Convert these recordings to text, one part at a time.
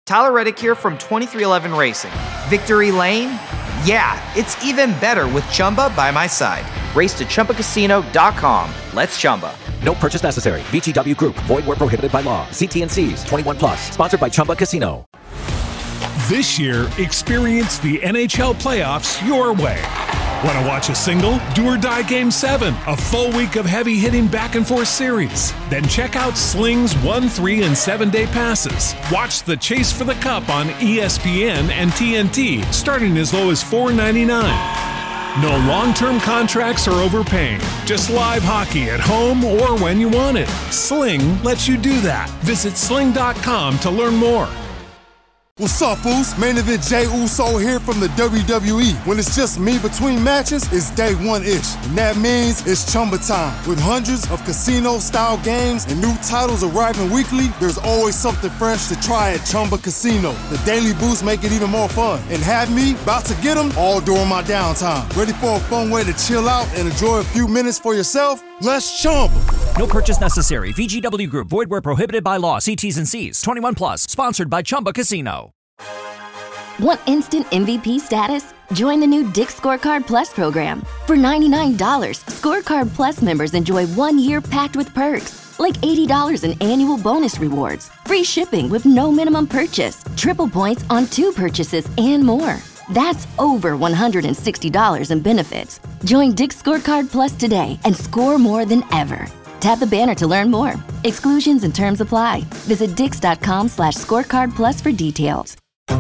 Tyler Reddick here from 2311 Racing. Victory Lane? Yeah, it's even better with Chumba by my side. Race to ChumbaCasino.com. Let's Chumba. No purchase necessary. VGW Group. Void where prohibited by law. See T&Cs. 21 plus. Sponsored by Chumba Casino. This year, experience the NHL playoffs your way. Want to watch a single? Do or Die Game 7, a full week of heavy-hitting back-and-forth series. Then check out Sling's 1, 3, and 7-day passes. Watch the Chase for the Cup on ESPN and TNT, starting as low as $4.99. No long-term contracts or overpaying. Just live hockey at home or when you want it. Sling lets you do that. Visit sling.com to learn more. What's up, Foos? Main Event Jey Uso here from the WWE. When it's just me between matches, it's day one-ish. And that means it's Chumba time. With hundreds of casino-style games and new titles arriving weekly, there's always something fresh to try at Chumba Casino. The daily boosts make it even more fun. And have me about to get them all during my downtime. Ready for a fun way to chill out and enjoy a few minutes for yourself? Let's Chumba. No purchase necessary. VGW Group. Void where prohibited by law. See T's and C's. 21 plus. Sponsored by Chumba Casino. Want instant MVP status? Join the new Dick's Scorecard Plus program. For $99, Scorecard Plus members enjoy 1 year packed with perks, like $80 in annual bonus rewards, free shipping with no minimum purchase, triple points on 2 purchases, and more. That's over $160 in benefits. Join Dick's Scorecard Plus today and score more than ever. Tap the banner to learn more. Exclusions and terms apply. Visit dix.com/scorecard plus for details.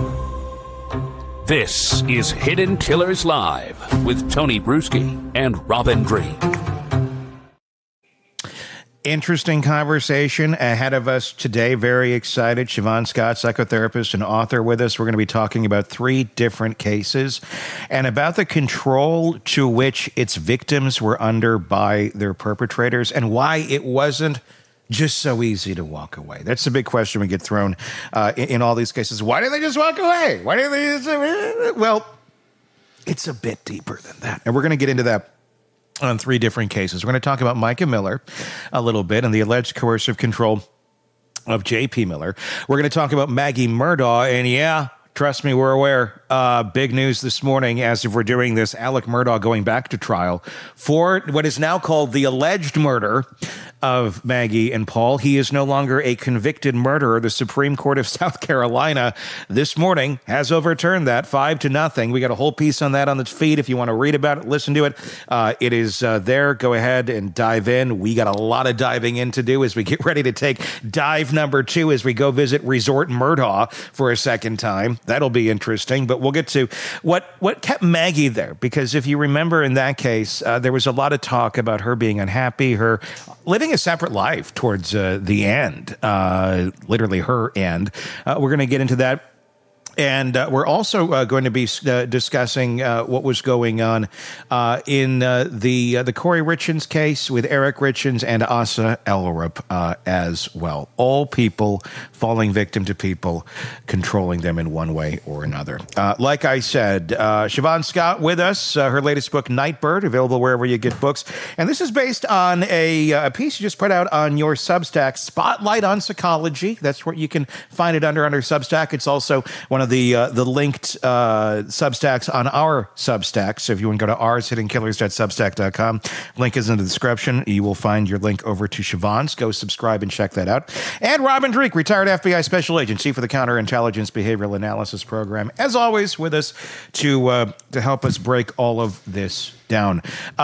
This is Hidden Killers Live with Tony Bruschi and Robin Drake. Interesting conversation ahead of us today. Very excited. Siobhan Scott, psychotherapist and author with us. We're going to be talking about 3 different cases and about the control to which its victims were under by their perpetrators and why it wasn't just so easy to walk away. That's the big question we get thrown in all these cases. Why did they just walk away? Why did they just... Well, it's a bit deeper than that. And we're going to get into that on 3 different cases. We're going to talk about Micah Miller a little bit and the alleged coercive control of J.P. Miller. We're going to talk about Maggie Murdaugh, and yeah, trust me, we're aware. Big news this morning as if we're doing this, Alec Murdaugh going back to trial for what is now called the alleged murder of Maggie and Paul. He is no longer a convicted murderer. The Supreme Court of South Carolina this morning has overturned that 5-0. We got a whole piece on that on the feed. If you want to read about it, listen to it. It is there. Go ahead and dive in. We got a lot of diving in to do as we get ready to take dive number 2 as we go visit Resort Murdaugh for a second time. That'll be interesting, but we'll get to what kept Maggie there, because if you remember in that case, there was a lot of talk about her being unhappy, her living a separate life towards the end, literally her end. We're going to get into that. And we're also going to be discussing what was going on in the Corey Richins case with Eric Richins and Asa Ellerup as well. All people falling victim to people controlling them in one way or another. Like I said, Siobhan Scott with us. Her latest book, Nightbird, available wherever you get books. And this is based on a piece you just put out on your Substack, Spotlight on Psychology. That's where you can find it under Substack. It's also one of the linked Substacks on our Substack. So if you want to go to ours, hiddenkillers.substack.com, link is in the description. You will find your link over to Siobhan's. Go subscribe and check that out. And Robin Dreek, retired FBI Special Agent, Chief of the Counterintelligence Behavioral Analysis Program, as always with us to help us break all of this down.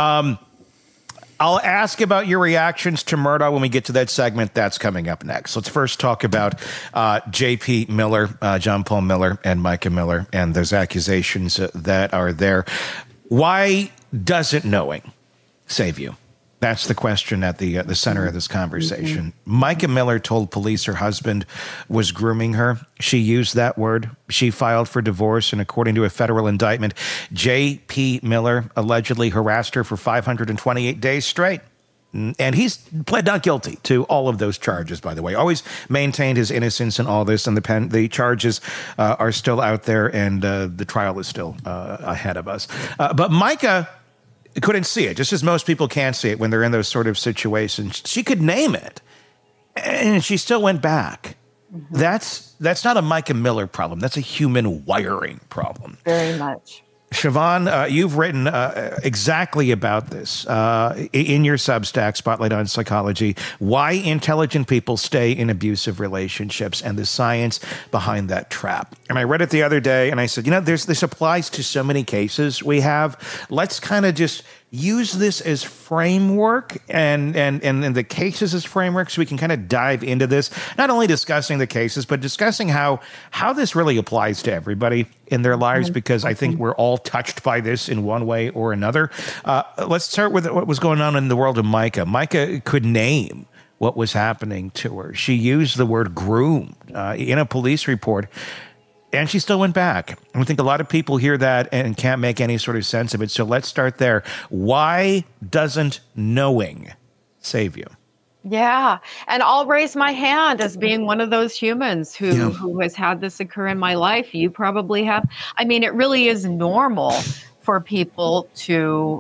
I'll ask about your reactions to Murdaugh when we get to that segment. That's coming up next. Let's first talk about J.P. Miller, John Paul Miller, and Micah Miller, and those accusations that are there. Why doesn't knowing save you? That's the question at the center of this conversation. Micah Miller told police her husband was grooming her. She used that word. She filed for divorce, and according to a federal indictment, J.P. Miller allegedly harassed her for 528 days straight. And he's pled not guilty to all of those charges, by the way. Always maintained his innocence in all this, and the charges are still out there, and the trial is still ahead of us. But Micah couldn't see it, just as most people can't see it when they're in those sort of situations. She could name it, and she still went back. That's not a Micah Miller problem. That's a human wiring problem. Very much. Siobhan, you've written exactly about this in your Substack, Spotlight on Psychology, why intelligent people stay in abusive relationships and the science behind that trap. And I read it the other day, and I said, this applies to so many cases we have. Let's kind of just use this as framework and the cases as framework so we can kind of dive into this, not only discussing the cases, but discussing how this really applies to everybody in their lives, because I think we're all touched by this in one way or another. Let's start with what was going on in the world of Micah. Micah could name what was happening to her. She used the word groomed in a police report, and she still went back. I think a lot of people hear that and can't make any sort of sense of it. So let's start there. Why doesn't knowing save you? Yeah. And I'll raise my hand as being one of those humans who has had this occur in my life. You probably have. I mean, it really is normal for people to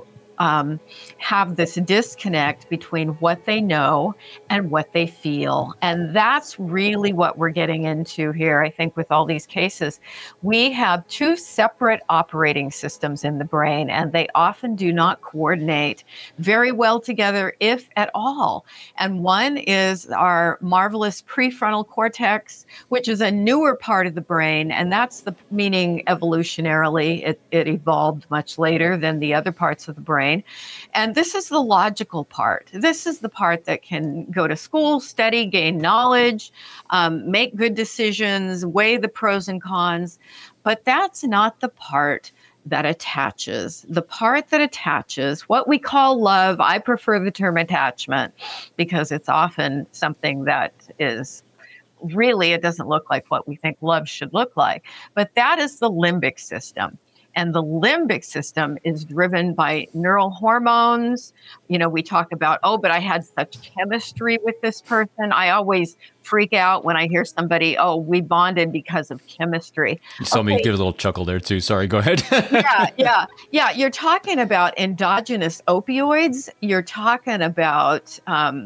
have this disconnect between what they know and what they feel. And that's really what we're getting into here, I think, with all these cases. We have two separate operating systems in the brain, and they often do not coordinate very well together, if at all. And one is our marvelous prefrontal cortex, which is a newer part of the brain, and that's the meaning evolutionarily. It evolved much later than the other parts of the brain. And this is the logical part. This is the part that can go to school, study, gain knowledge, make good decisions, weigh the pros and cons. But that's not the part that attaches. The part that attaches, what we call love, I prefer the term attachment because it's often something that is really, it doesn't look like what we think love should look like. But that is the limbic system. And the limbic system is driven by neural hormones. We talk about, but I had such chemistry with this person. I always freak out when I hear somebody, we bonded because of chemistry. You saw me give a little chuckle there too. Sorry, go ahead. Yeah. You're talking about endogenous opioids. You're talking about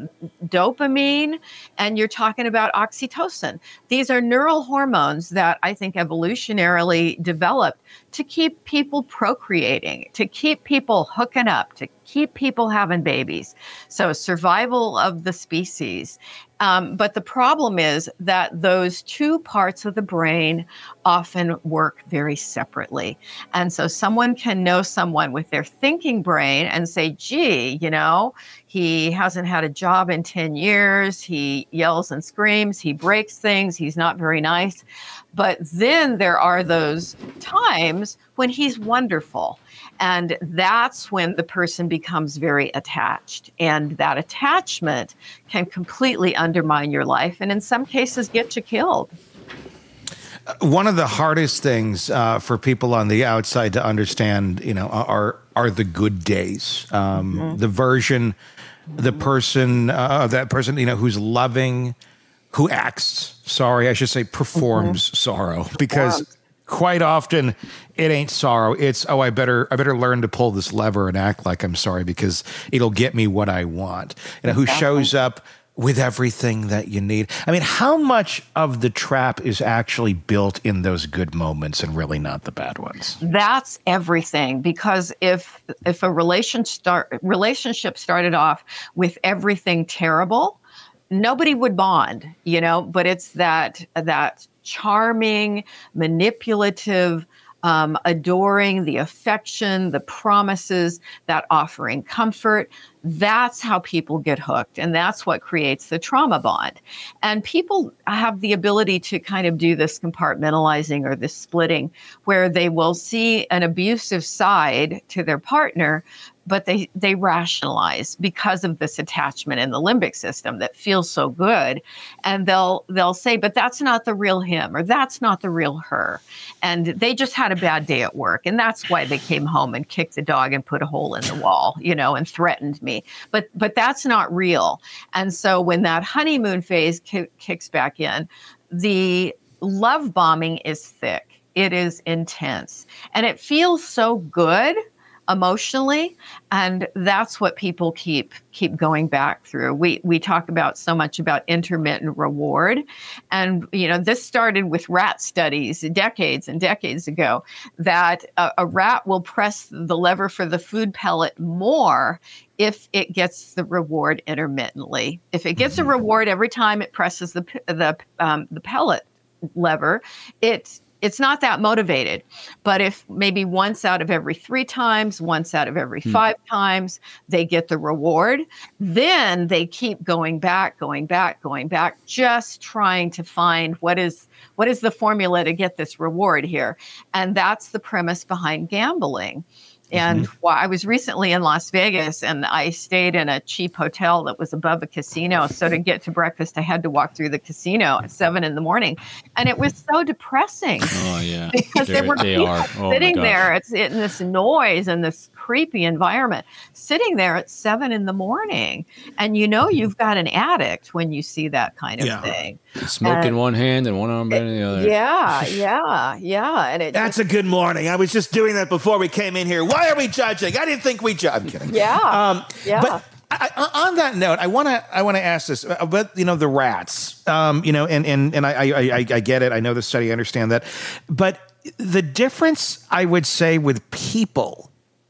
dopamine, and you're talking about oxytocin. These are neural hormones that I think evolutionarily developed to keep people procreating, to keep people hooking up, to keep people having babies. So survival of the species. But the problem is that those two parts of the brain often work very separately. And so someone can know someone with their thinking brain and say, gee, he hasn't had a job in 10 years. He yells and screams. He breaks things. He's not very nice. But then there are those times when he's wonderful. And that's when the person becomes very attached. And that attachment can completely undermine your life and in some cases get you killed. One of the hardest things for people on the outside to understand, are the good days. The version, the person, that person, who's loving, who acts sorry, I should say performs sorrow, because quite often it ain't sorrow. It's, I better learn to pull this lever and act like I'm sorry because it'll get me what I want. Who shows up with everything that you need. I mean, how much of the trap is actually built in those good moments and really not the bad ones? That's everything. Because if a relationship started off with everything terrible, nobody would bond, but it's that charming, manipulative, adoring, the affection, the promises, that offering comfort. That's how people get hooked. And that's what creates the trauma bond. And people have the ability to kind of do this compartmentalizing or this splitting where they will see an abusive side to their partner, but they rationalize because of this attachment in the limbic system that feels so good. And they'll say, but that's not the real him, or that's not the real her. And they just had a bad day at work. And that's why they came home and kicked the dog and put a hole in the wall, and threatened me. But that's not real. And so when that honeymoon phase kicks back in, the love bombing is thick. It is intense. And it feels so good emotionally, and that's what people keep going back through. We talk about so much about intermittent reward, and this started with rat studies decades and decades ago, that a rat will press the lever for the food pellet more if it gets the reward intermittently. If it gets a reward every time it presses the pellet lever, it's not that motivated. But if maybe once out of every 3 times, once out of every 5 times, they get the reward, then they keep going back, just trying to find what is the formula to get this reward here. And that's the premise behind gambling. And I was recently in Las Vegas, and I stayed in a cheap hotel that was above a casino. So to get to breakfast, I had to walk through the casino at 7 a.m. And it was so depressing. Oh, yeah. Because there were people sitting there in this noise and this creepy environment, sitting there at 7 a.m. And you've got an addict when you see that kind of thing. Smoke in one hand and one arm in the other. Yeah. And that's a good morning. I was just doing that before we came in here. Why are we judging? I didn't think we judged. I'm kidding. Yeah. But on that note, I want to ask this about the rats. And I get it. I know the study. I understand that. But the difference, I would say, with people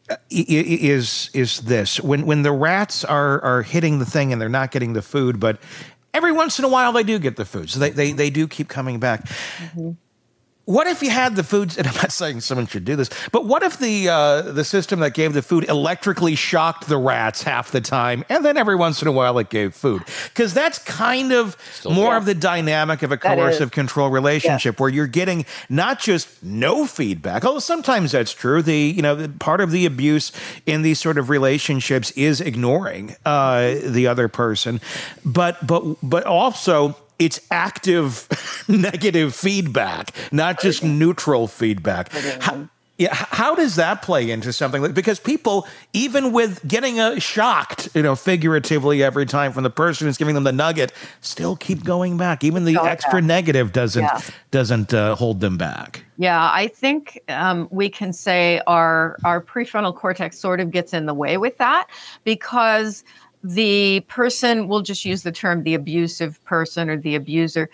is this: when the rats are hitting the thing and they're not getting the food, but every once in a while they do get the food, so they do keep coming back. What if you had the foods, and I'm not saying someone should do this, but what if the system that gave the food electrically shocked the rats half the time, and then every once in a while it gave food? Because that's kind of more of the dynamic of a coercive control relationship, where you're getting not just no feedback, although sometimes that's true. The part of the abuse in these sort of relationships is ignoring the other person, but also it's active negative feedback, not just neutral feedback. How does that play into something? Because people, even with getting shocked, figuratively every time from the person who's giving them the nugget, still keep going back. Even the extra negative doesn't hold them back. Yeah, I think we can say our prefrontal cortex sort of gets in the way with that, because the person, we'll just use the term the abusive person or the abuser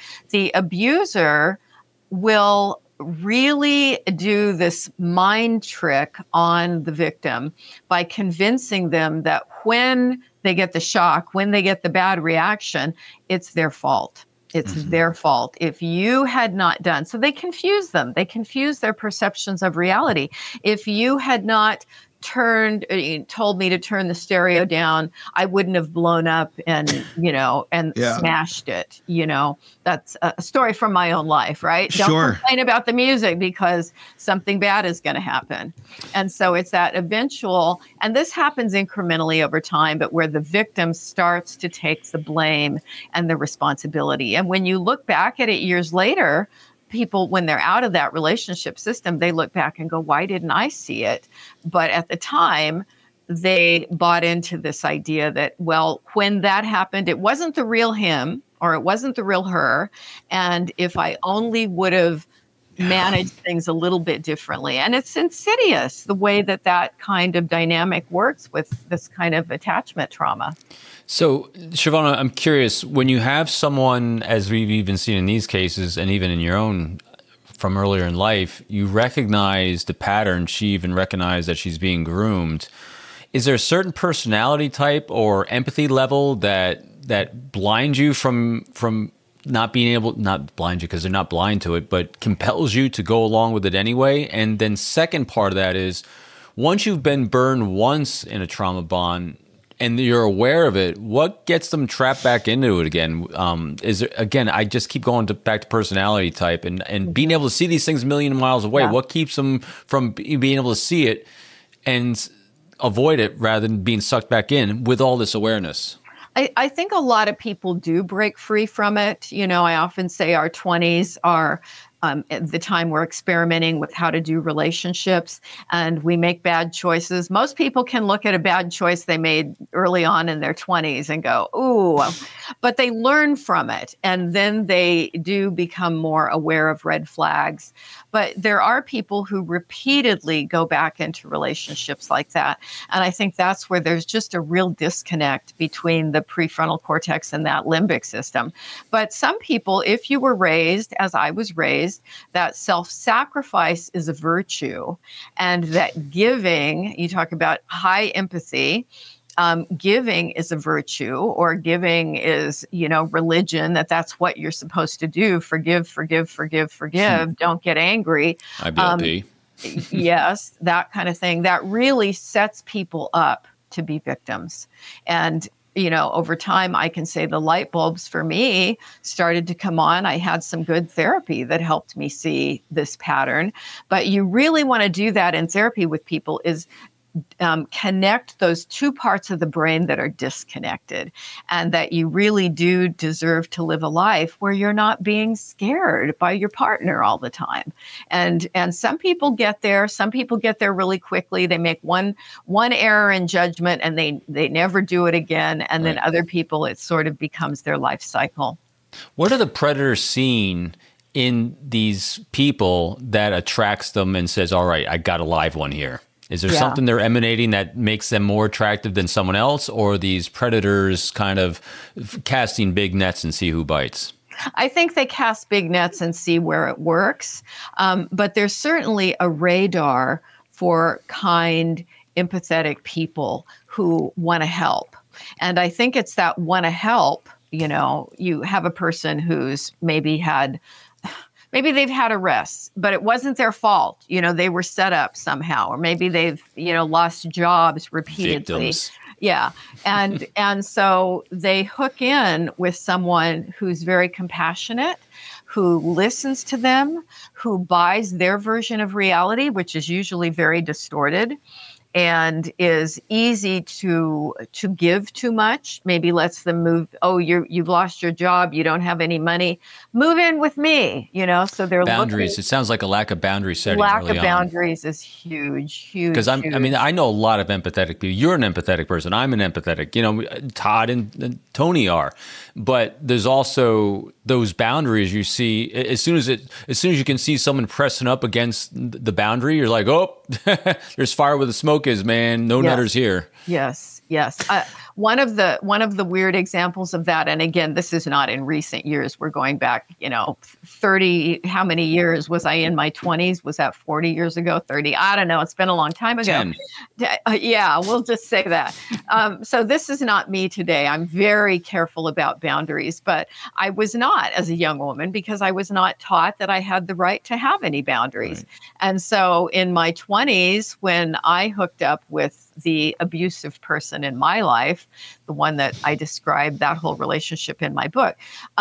will really do this mind trick on the victim by convincing them that when they get the shock, when they get the bad reaction, it's their fault. It's their fault. If you had not done, so they confuse them. They confuse their perceptions of reality. If you had not told me to turn the stereo down, I wouldn't have blown up and smashed it. That's a story from my own life, right? Don't complain about the music because something bad is going to happen. And so it's that eventual, and this happens incrementally over time, but where the victim starts to take the blame and the responsibility. And when you look back at it years later, people, when they're out of that relationship system, they look back and go, why didn't I see it? But at the time, they bought into this idea that, well, when that happened, it wasn't the real him or it wasn't the real her. And if I only would have managed things a little bit differently. And it's insidious, the way that kind of dynamic works with this kind of attachment trauma. So, Shavonna, I'm curious, when you have someone, as we've even seen in these cases, and even in your own from earlier in life, you recognize the pattern, she even recognized that she's being groomed. Is there a certain personality type or empathy level that blinds you from not being able, not blind you because they're not blind to it, but compels you to go along with it anyway? And then second part of that is, once you've been burned once in a trauma bond, and you're aware of it, what gets them trapped back into it again? Is there, again, I just keep going back to personality type and being able to see these things a million miles away. Yeah. What keeps them from being able to see it and avoid it rather than being sucked back in with all this awareness? I think a lot of people do break free from it. I often say our 20s are the time we're experimenting with how to do relationships, and we make bad choices. Most people can look at a bad choice they made early on in their 20s and go, ooh, but they learn from it. And then they do become more aware of red flags. But there are people who repeatedly go back into relationships like that. And I think that's where there's just a real disconnect between the prefrontal cortex and that limbic system. But some people, if you were raised, as I was raised, that self-sacrifice is a virtue, and that giving, you talk about high empathy, giving is a virtue, or giving is, religion, that's what you're supposed to do. Forgive, forgive, forgive, forgive. Don't get angry. IBLP. Yes, that kind of thing. That really sets people up to be victims. And, over time, I can say the light bulbs for me started to come on. I had some good therapy that helped me see this pattern. But you really want to do that in therapy with people is connect those two parts of the brain that are disconnected, and that you really do deserve to live a life where you're not being scared by your partner all the time. And some people get there. Some people get there really quickly. They make one error in judgment and they never do it again. And then other people, it sort of becomes their life cycle. What are the predators seeing in these people that attracts them and says, all right, I got a live one here? Is there something they're emanating that makes them more attractive than someone else, or are these predators kind of casting big nets and see who bites? I think they cast big nets and see where it works. But there's certainly a radar for kind, empathetic people who want to help. And I think it's that want to help. You have a person who's maybe they've had arrests, but it wasn't their fault. They were set up somehow, or maybe they've, lost jobs repeatedly. Victims. Yeah. And so they hook in with someone who's very compassionate, who listens to them, who buys their version of reality, which is usually very distorted, and is easy to give too much. Maybe lets them move. Oh, you've lost your job. You don't have any money. Move in with me. So they're boundaries. It sounds like a lack of boundary setting. Lack of boundaries is huge. Because I know a lot of empathetic people. You're an empathetic person. I'm an empathetic. Todd and Tony are. But there's also those boundaries you see as soon as you can see someone pressing up against the boundary, you're like, oh, there's fire where the smoke is, man. No nutters here. Yes. One of the weird examples of that, and again, this is not in recent years. We're going back, 30. How many years was I in my 20s? Was that 40 years ago? 30? I don't know. It's been a long time ago. 10. Yeah, we'll just say that. So this is not me today. I'm very careful about boundaries, but I was not as a young woman because I was not taught that I had the right to have any boundaries. Right. And so in my 20s, when I hooked up with the abusive person in my life, the one that I described that whole relationship in my book,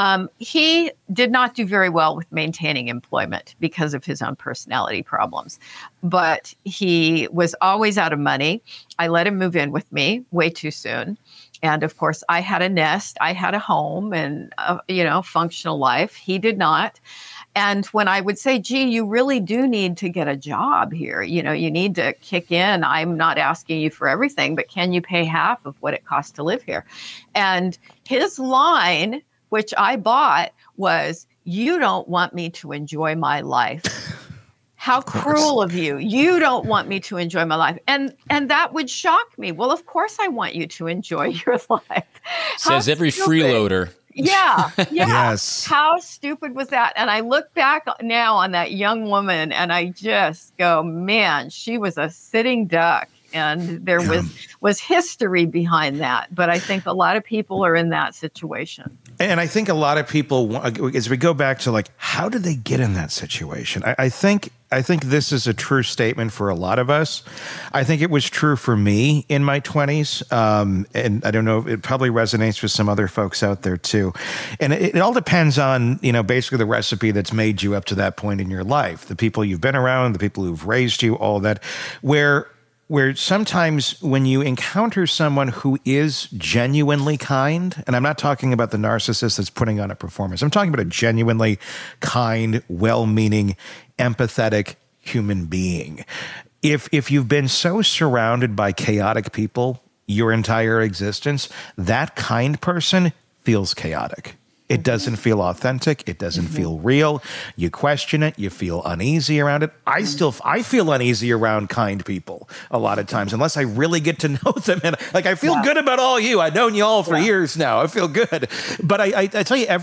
he did not do very well with maintaining employment because of his own personality problems. But he was always out of money. I let him move in with me way too soon. And of course, I had a nest, I had a home and, functional life. He did not. And when I would say, gee, you really do need to get a job here, you need to kick in. I'm not asking you for everything, but can you pay half of what it costs to live here? And his line, which I bought, was, you don't want me to enjoy my life. How cruel of you. You don't want me to enjoy my life. And that would shock me. Well, of course I want you to enjoy your life. Says every freeloader. Yeah. Yes. How stupid was that? And I look back now on that young woman and I just go, man, she was a sitting duck. And there was history behind that. But I think a lot of people are in that situation. And I think a lot of people, as we go back to how did they get in that situation? I think this is a true statement for a lot of us. I think it was true for me in my 20s. And I don't know, it probably resonates with some other folks out there too. And it all depends on, basically the recipe that's made you up to that point in your life, the people you've been around, the people who've raised you, all that, where where sometimes when you encounter someone who is genuinely kind, and I'm not talking about the narcissist that's putting on a performance, I'm talking about a genuinely kind, well-meaning, empathetic human being. If you've been so surrounded by chaotic people your entire existence, that kind person feels chaotic. It doesn't feel authentic. It doesn't feel real. You question it. You feel uneasy around it. I feel uneasy around kind people a lot of times, unless I really get to know them. And like, I feel good about all you. I've known you all for years now. I feel good. But I tell you,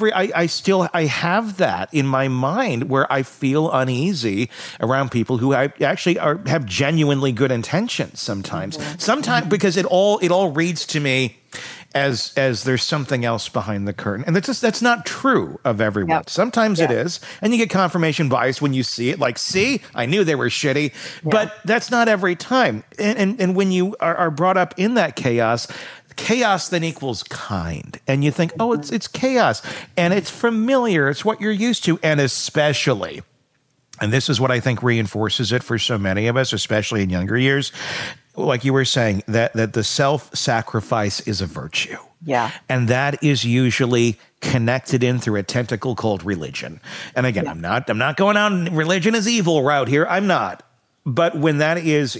I have that in my mind where I feel uneasy around people who I actually have genuinely good intentions sometimes. Sometimes because it all reads to me as there's something else behind the curtain. And that's not true of everyone. Yep. Sometimes it is. And you get confirmation bias when you see it. Like, see, I knew they were shitty. Yeah. But that's not every time. And when you are brought up in that chaos then equals kind. And you think, oh, it's chaos. And it's familiar. It's what you're used to. And especially, and this is what I think reinforces it for so many of us, especially in younger years, like you were saying, that the self-sacrifice is a virtue. Yeah. And that is usually connected in through a tentacle called religion. And again, I'm not going on religion is evil route here. I'm not. But when that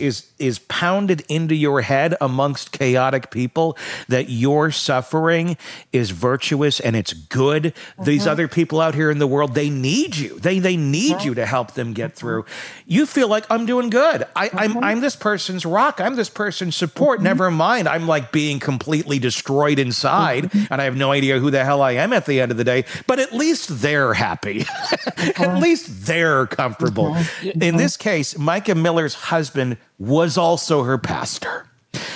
is pounded into your head amongst chaotic people, that your suffering is virtuous and it's good. These other people out here in the world, they need you. They need you to help them get through. You feel like I'm doing good. I'm this person's rock. I'm this person's support. Never mind, I'm like being completely destroyed inside, and I have no idea who the hell I am at the end of the day. But at least they're happy. At least they're comfortable. In this case, Micah Miller's husband was also her pastor.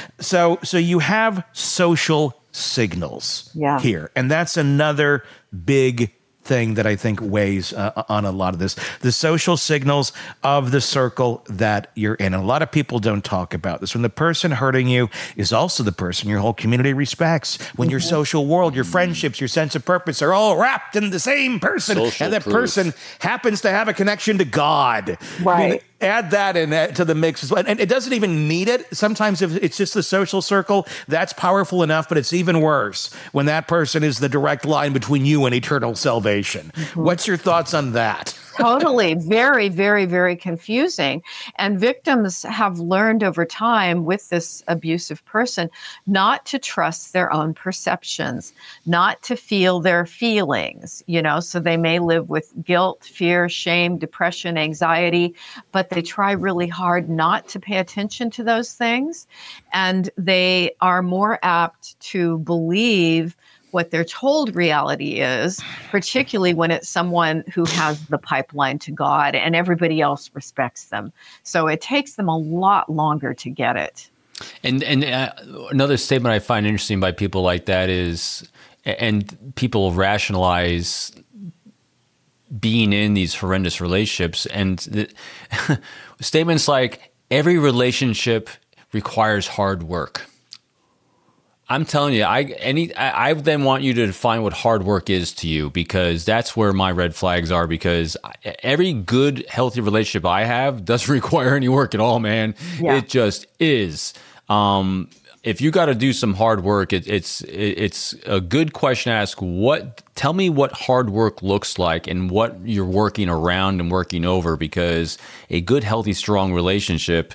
So you have social signals here. And that's another big thing that I think weighs on a lot of this. The social signals of the circle that you're in. And a lot of people don't talk about this. When the person hurting you is also the person your whole community respects. When your social world, your friendships, your sense of purpose are all wrapped in the same person. Social and that person happens to have a connection to God. Right. I mean, add that in to the mix as well. And it doesn't even need it. Sometimes if it's just the social circle, that's powerful enough, but it's even worse when that person is the direct line between you and eternal salvation. What's your thoughts on that? Totally. Very, very, very confusing. And victims have learned over time with this abusive person not to trust their own perceptions, not to feel their feelings, so they may live with guilt, fear, shame, depression, anxiety, but they try really hard not to pay attention to those things. And they are more apt to believe what they're told reality is, particularly when it's someone who has the pipeline to God and everybody else respects them. So it takes them a lot longer to get it. And another statement I find interesting by people like that is, and people rationalize being in these horrendous relationships, and statements like, every relationship requires hard work. I'm telling you, I then want you to define what hard work is to you, because that's where my red flags are, because every good, healthy relationship I have doesn't require any work at all, man. Yeah. It just is. If you got to do some hard work, it's a good question to ask. Tell me what hard work looks like and what you're working around and working over, because a good, healthy, strong relationship,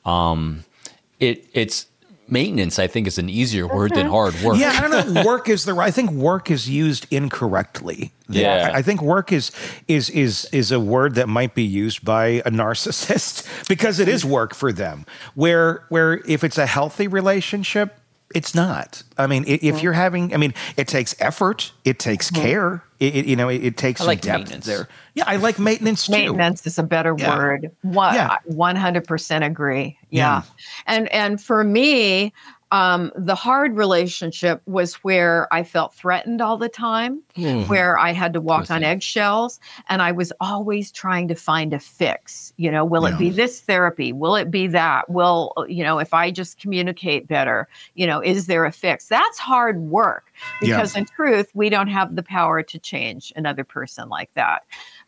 it's maintenance, I think, is an easier word than hard work. Yeah, I don't know. Work is I think work is used incorrectly. Yeah, I think work is a word that might be used by a narcissist because it is work for them. Where if it's a healthy relationship, it's not. I mean, if you're having, it takes effort, it takes care, it takes some depth there. Yeah, I like maintenance too. Maintenance is a better word. 100% agree. Yeah. And for me, the hard relationship was where I felt threatened all the time, where I had to walk on eggshells, and I was always trying to find a fix. Will it be this therapy? Will it be that? Will, if I just communicate better, is there a fix? That's hard work, because in truth, we don't have the power to change another person like that.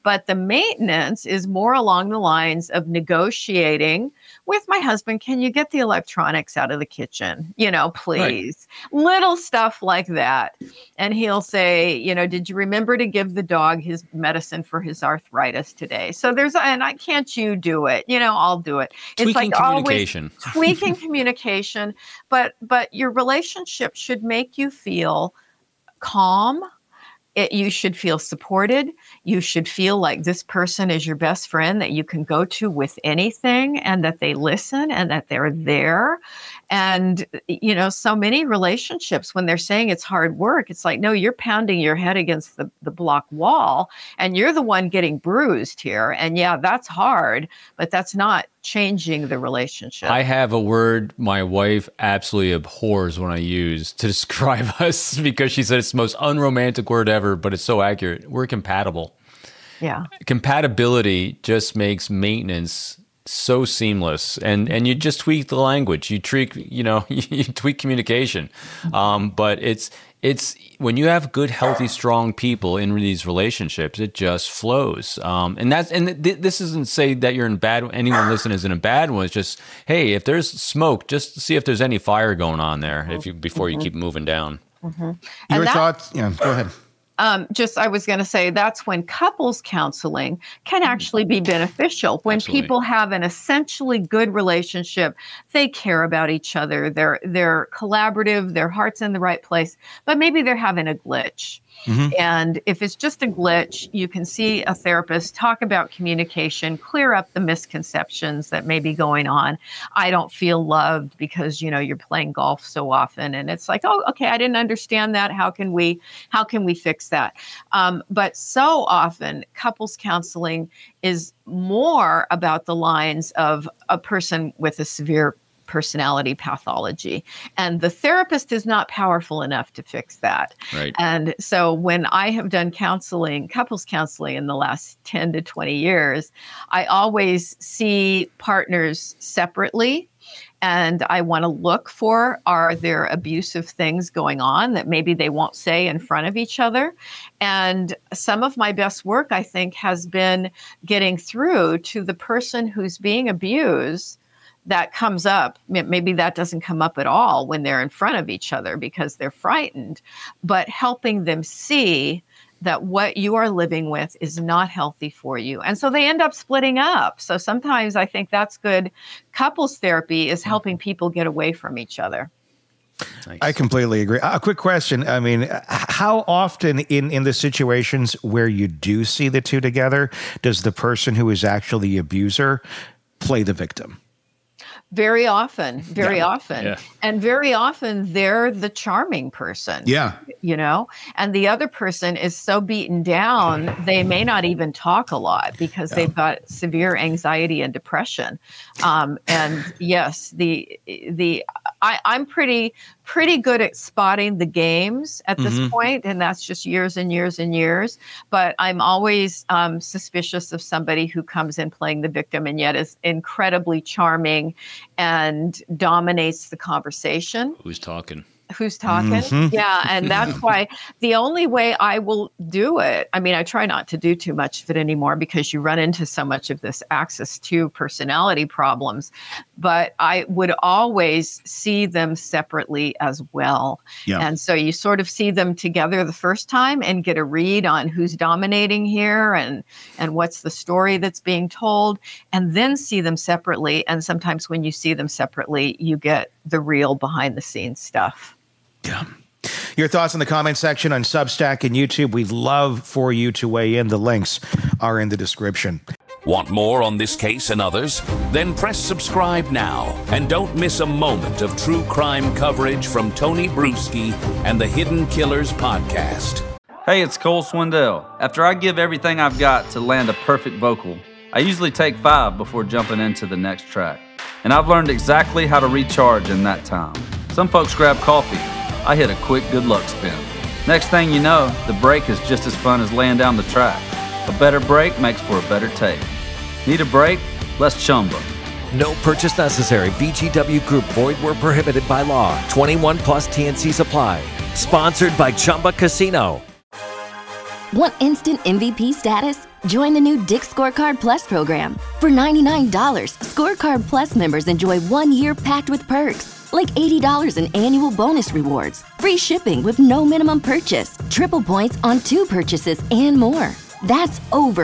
But the maintenance is more along the lines of negotiating with my husband. Can you get the electronics out of the kitchen? Please. Right. Little stuff like that. And he'll say, did you remember to give the dog his medicine for his arthritis today? So can't you do it? I'll do it. It's like communication. Always tweaking communication. But your relationship should make you feel calm. You should feel supported. You should feel like this person is your best friend that you can go to with anything, and that they listen and that they're there. And, so many relationships, when they're saying it's hard work, it's like, no, you're pounding your head against the block wall and you're the one getting bruised here. And yeah, that's hard, but that's not changing the relationship. I have a word my wife absolutely abhors when I use to describe us, because she said it's the most unromantic word ever, but it's so accurate. We're compatible. Yeah. Compatibility just makes maintenance so seamless, and you just tweak the language, you tweak communication, but it's when you have good, healthy, strong people in these relationships, it just flows. This isn't say that you're in bad. Anyone listening is in a bad one. It's just, hey, if there's smoke, just see if there's any fire going on there before you keep moving down. Mm-hmm. Your thoughts? Yeah, go ahead. I was going to say that's when couples counseling can actually be beneficial. When Absolutely. People have an essentially good relationship, they care about each other, they're collaborative, their heart's in the right place, but maybe they're having a glitch. Mm-hmm. And if it's just a glitch, you can see a therapist, talk about communication, clear up the misconceptions that may be going on. I don't feel loved because, you're playing golf so often. And it's like, oh, okay, I didn't understand that. How can we fix that? But so often couples counseling is more about the lines of a person with a severe personality pathology, and the therapist is not powerful enough to fix that. Right. And so when I have done couples counseling in the last 10 to 20 years, I always see partners separately. And I want to look for, are there abusive things going on that maybe they won't say in front of each other? And some of my best work, I think, has been getting through to the person who's being abused. That comes up, maybe that doesn't come up at all when they're in front of each other because they're frightened, but helping them see that what you are living with is not healthy for you. And so they end up splitting up. So sometimes I think that's good. Couples therapy is helping people get away from each other. Nice. I completely agree. A quick question. I mean, how often in the situations where you do see the two together, does the person who is actually the abuser play the victim? Very often. Yeah. And very often they're the charming person. Yeah. And the other person is so beaten down, they may not even talk a lot because they've got severe anxiety and depression. And yes, I'm pretty good at spotting the games at this point, and that's just years and years and years. But I'm always suspicious of somebody who comes in playing the victim and yet is incredibly charming and dominates the conversation. Who's talking? Yeah. And that's why the only way I will do it, I mean, I try not to do too much of it anymore because you run into so much of this access to personality problems, but I would always see them separately as well. Yeah. And so you sort of see them together the first time and get a read on who's dominating here and what's the story that's being told, and then see them separately. And sometimes when you see them separately, you get the real behind the scenes stuff. Yeah. Your thoughts in the comment section on Substack and YouTube. We'd love for you to weigh in. The links are in the description. Want more on this case and others? Then press subscribe now and don't miss a moment of true crime coverage from Tony Bruschi and the Hidden Killers podcast. Hey, it's Cole Swindell. After I give everything I've got to land a perfect vocal, I usually take 5 before jumping into the next track. And I've learned exactly how to recharge in that time. Some folks grab coffee. I hit a quick good luck spin. Next thing you know, the break is just as fun as laying down the track. A better break makes for a better take. Need a break? Let's chumba. No purchase necessary. VGW Group. Void where prohibited by law. 21 plus TNCs apply. Sponsored by Chumba Casino. Want instant MVP status? Join the new Dick's Scorecard Plus program. For $99, Scorecard Plus members enjoy 1 year packed with perks, like $80 in annual bonus rewards, free shipping with no minimum purchase, triple points on 2 purchases, and more. That's over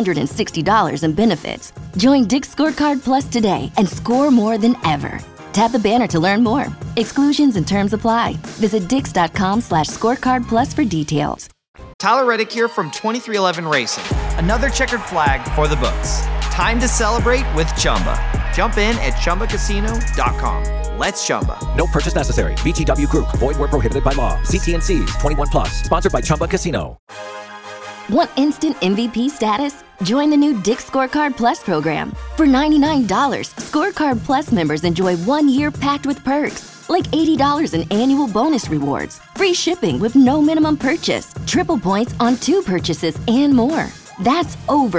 $160 in benefits. Join Dick's Scorecard Plus today and score more than ever. Tap the banner to learn more. Exclusions and terms apply. Visit dix.com/scorecard plus for details. Tyler Reddick here from 2311 Racing. Another checkered flag for the books. Time to celebrate with Chumba. Jump in at ChumbaCasino.com. Let's Chumba. No purchase necessary. VGW Group. Void where prohibited by law. See T&Cs. 21 plus. Sponsored by Chumba Casino. Want instant MVP status? Join the new Dick's Scorecard Plus program. For $99, Scorecard Plus members enjoy 1 year packed with perks, like $80 in annual bonus rewards, free shipping with no minimum purchase, triple points on 2 purchases, and more. That's over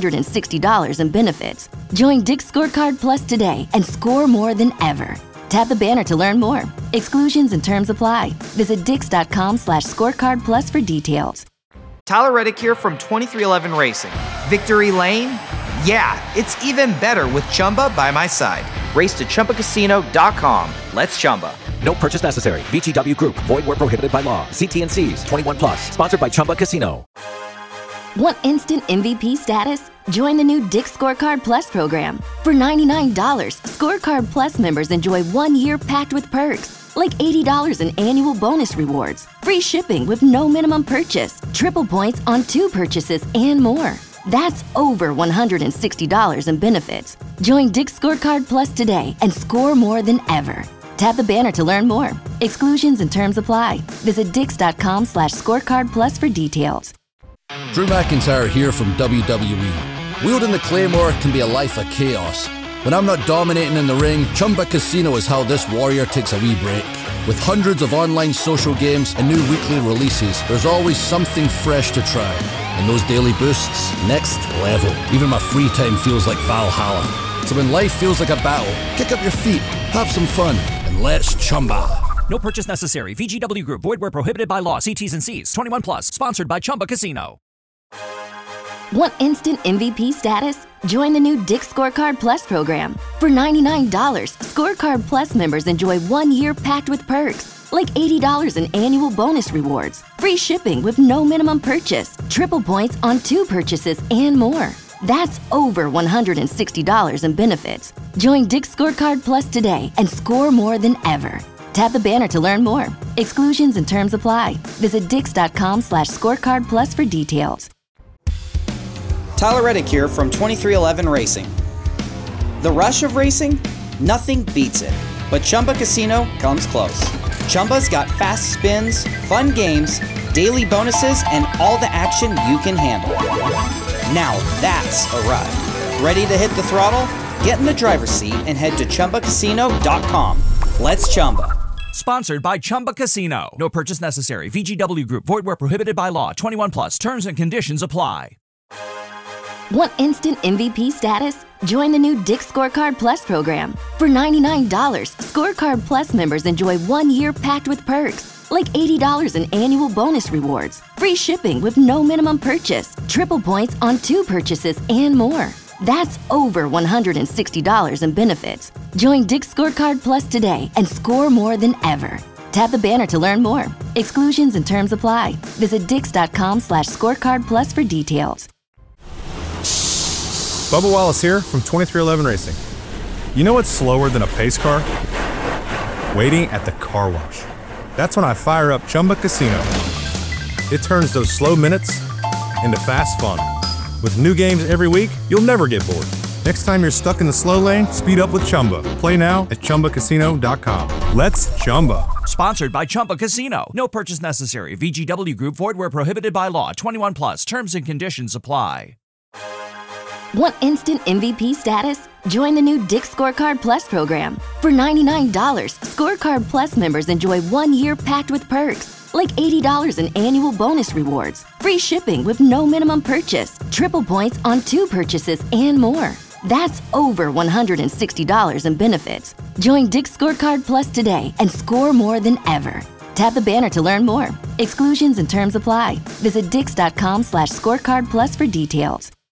$160 in benefits. Join Dick's Scorecard Plus today and score more than ever. Tap the banner to learn more. Exclusions and terms apply. Visit dix.com/scorecard plus for details. Tyler Reddick here from 2311 Racing. Victory Lane? Yeah, it's even better with Chumba by my side. Race to ChumbaCasino.com. Let's Chumba. No purchase necessary. VGW Group. Void where prohibited by law. See T&Cs. 21 plus. Sponsored by Chumba Casino. Want instant MVP status? Join the new Dick's Scorecard Plus program. For $99, Scorecard Plus members enjoy 1 year packed with perks, like $80 in annual bonus rewards, free shipping with no minimum purchase, triple points on 2 purchases, and more. That's over $160 in benefits. Join Dick's Scorecard Plus today and score more than ever. Tap the banner to learn more. Exclusions and terms apply. Visit dix.com/scorecard plus for details. Drew McIntyre here from WWE. Wielding the Claymore can be a life of chaos. When I'm not dominating in the ring, Chumba Casino is how this warrior takes a wee break. With hundreds of online social games and new weekly releases, there's always something fresh to try. And those daily boosts, next level. Even my free time feels like Valhalla. So when life feels like a battle, kick up your feet, have some fun, and let's Chumba. No purchase necessary. VGW Group. Void where prohibited by law. See T's and C's. 21 plus. Sponsored by Chumba Casino. Want instant MVP status? Join the new Dick's Scorecard Plus program. For $99, Scorecard Plus members enjoy 1 year packed with perks, like $80 in annual bonus rewards, free shipping with no minimum purchase, triple points on 2 purchases, and more. That's over $160 in benefits. Join Dick's Scorecard Plus today and score more than ever. Tap the banner to learn more. Exclusions and terms apply. Visit dix.com/scorecard plus for details. Tyler Reddick here from 2311 Racing. The rush of racing? Nothing beats it. But Chumba Casino comes close. Chumba's got fast spins, fun games, daily bonuses, and all the action you can handle. Now that's a ride. Ready to hit the throttle? Get in the driver's seat and head to ChumbaCasino.com. Let's Chumba. Sponsored by Chumba Casino. No purchase necessary. VGW Group. Void where prohibited by law. 21 plus. Terms and conditions apply. Want instant MVP status? Join the new Dick's Scorecard Plus program. For $99, Scorecard Plus members enjoy 1 year packed with perks, like $80 in annual bonus rewards, free shipping with no minimum purchase, triple points on 2 purchases, and more. That's over $160 in benefits. Join Dick's Scorecard Plus today and score more than ever. Tap the banner to learn more. Exclusions and terms apply. Visit dix.com/scorecard plus for details. Bubba Wallace here from 2311 Racing. You know what's slower than a pace car? Waiting at the car wash. That's when I fire up Chumba Casino. It turns those slow minutes into fast fun. With new games every week, you'll never get bored. Next time you're stuck in the slow lane, speed up with Chumba. Play now at ChumbaCasino.com. Let's Chumba. Sponsored by Chumba Casino. No purchase necessary. VGW Group. Void where prohibited by law. 21 plus. Terms and conditions apply. Want instant MVP status? Join the new Dick's Scorecard Plus program. For $99, Scorecard Plus members enjoy 1 year packed with perks, like $80 in annual bonus rewards, free shipping with no minimum purchase, triple points on 2 purchases, and more. That's over $160 in benefits. Join Dick's Scorecard Plus today and score more than ever. Tap the banner to learn more. Exclusions and terms apply. Visit dix.com/scorecard plus for details.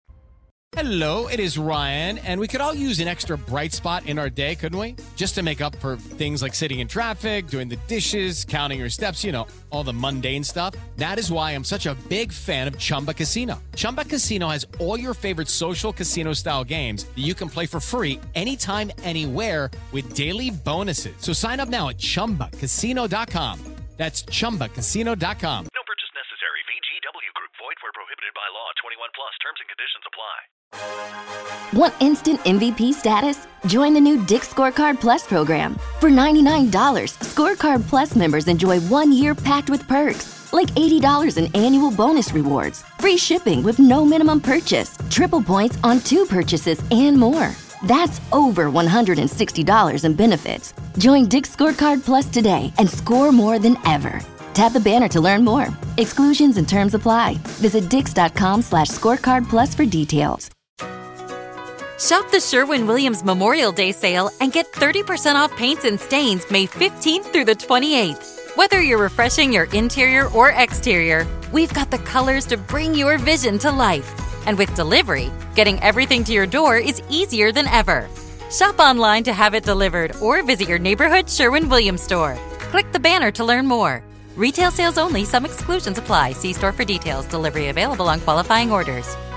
Hello, it is Ryan, and we could all use an extra bright spot in our day, couldn't we? Just to make up for things like sitting in traffic, doing the dishes, counting your steps, all the mundane stuff. That is why I'm such a big fan of Chumba Casino. Chumba Casino has all your favorite social casino-style games that you can play for free anytime, anywhere with daily bonuses. So sign up now at ChumbaCasino.com. That's ChumbaCasino.com. No purchase necessary. VGW Group. Void where prohibited by law. 21 plus. Terms and conditions apply. Want instant MVP status? Join the new Dick's Scorecard Plus program. For $99, Scorecard Plus members enjoy 1 year packed with perks, like $80 in annual bonus rewards, free shipping with no minimum purchase, triple points on 2 purchases, and more. That's over $160 in benefits. Join Dick's Scorecard Plus today and score more than ever. Tap the banner to learn more. Exclusions and terms apply. Visit dix.com/scorecard plus for details. Shop the Sherwin-Williams Memorial Day sale and get 30% off paints and stains May 15th through the 28th. Whether you're refreshing your interior or exterior, we've got the colors to bring your vision to life. And with delivery, getting everything to your door is easier than ever. Shop online to have it delivered or visit your neighborhood Sherwin-Williams store. Click the banner to learn more. Retail sales only. Some exclusions apply. See store for details. Delivery available on qualifying orders.